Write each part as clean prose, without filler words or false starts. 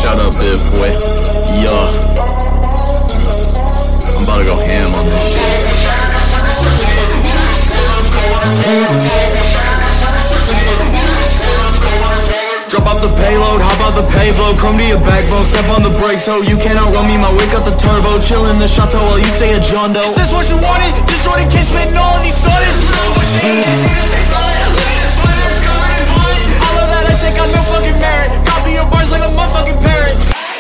Shut up, Biv, boy. Yeah. I'm about to go ham on this shit. Drop off the payload, hop out the payload, chrome to your backbone, step on the brakes, ho. You cannot run me, my wake up the turbo, chill in the chateau while you stay at John Doe. Is this what you wanted? Just Jordan Kid spitting all of these sonnets. All of that I think got no fucking merit. Copy your bars like a motherfucking parrot.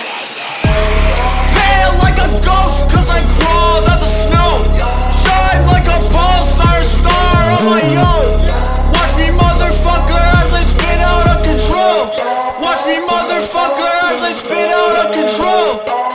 Pale like a ghost, cause I crawled out the snow. Shine like a pulsar star on my own. Watch me, motherfucker, as I spin out of control. Watch me, motherfucker, as I spin out of control.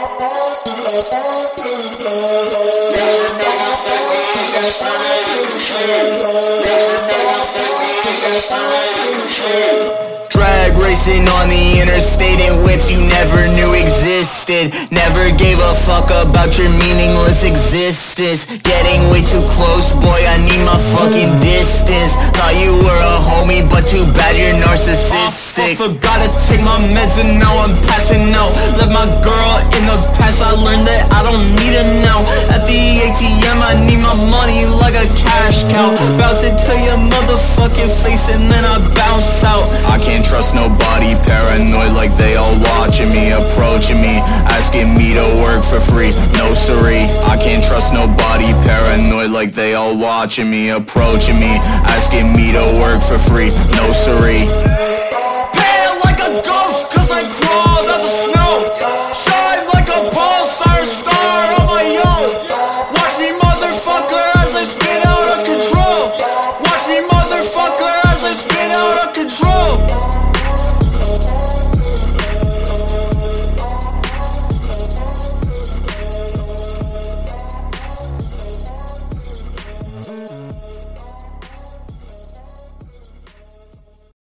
Drag racing on the interstate in whips you never knew existed. Never gave a fuck about your meaningless existence. Getting way too close, boy, I need my fucking distance. Thought you were a homie, but too bad you're narcissistic. I forgot to take my meds and now I'm passing out. Left my girl in the past, I learned that I don't need her now. At the ATM, I need my money like a cash cow. Bounce it to your motherfucking face and then I bounce out. I can't trust nobody, paranoid like they all watching me, approaching me, asking me to work for free. No siree, I can't trust nobody, paranoid like they all watching me, approaching me, asking me to work for free. No siree.